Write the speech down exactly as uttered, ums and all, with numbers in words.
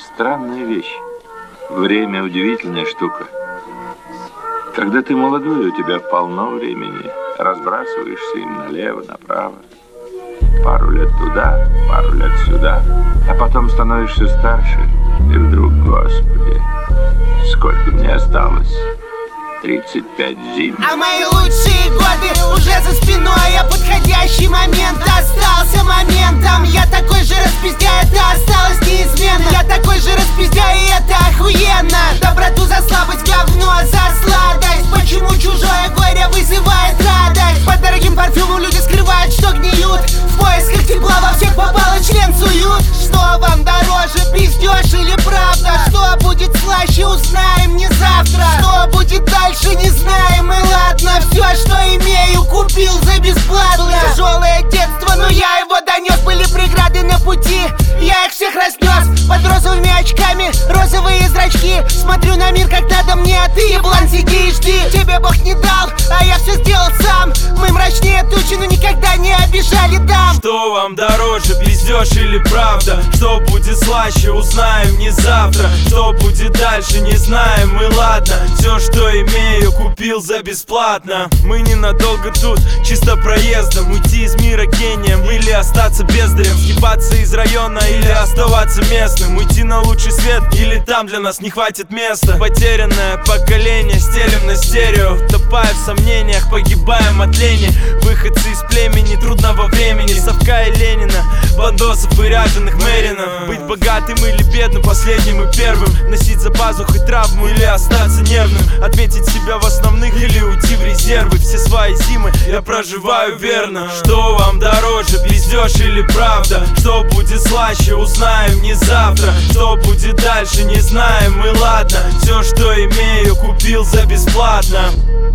Странная вещь. Время – удивительная штука. Когда ты молодой, у тебя полно времени. Разбрасываешься им налево, направо. Пару лет туда, пару лет сюда. А потом становишься старше. И вдруг, Господи, сколько мне осталось? тридцать пять зим. А мои лучшие годы уже за спиной, а подходящий момент остался моментом. Я такой же распиздяй, это осталось неизменно. Я такой же распиздяй, и это охуенно. Доброту за слабость, говно за сладость. Почему чужое горе вызывает радость? По дорогим парфюмам люди скрывают, что гниют. В поисках тепла во всех попало член суют. Что вам дороже, пиздёж или правда? Что будет слаще, узнаем не завтра. Что будет дальше, не знаем, и ладно. Все, что имею, купил за бесплатно. Тяжелое детство, но я его донес. Были преграды на пути, я их всех разнес. Под розовыми очками, розовые зрачки. Смотрю на мир, как надо мне, а ты, еблан, сиди и жди. Тебе Бог не дал, а я все сделал сам. Мы мрачнее тучи, но никогда не обижали дам. Что вам дороже, пиздёж или правда? Что будет слаще, узнаем не завтра. Что будет дальше, не знаем, и ладно. Все, что имею, купил за бесплатно. Мы ненадолго тут, чисто проездом. Уйти из мира гением или остаться бездарем. Съебаться из района или оставаться местным. Уйти на лучший свет или там для нас не хватит места. Потерянное поколение стелем на стерео. Утопая в сомнениях, погибаем от лени. Выходцы из племени трудного времени. Совка и Ленина, бандосов и ряженых Мэринов. Быть богатым или бедным, последним и первым. Носить за пазухой травму или остаться нервным. Отметить себя в основных или уйти в резервы. Все свои зимы я проживаю верно. Что вам дороже, пиздёж или правда? Что будет слаще, узнаем не завтра. Что будет дальше, не знаем, и ладно. Все, что имею, купил за бесплатно.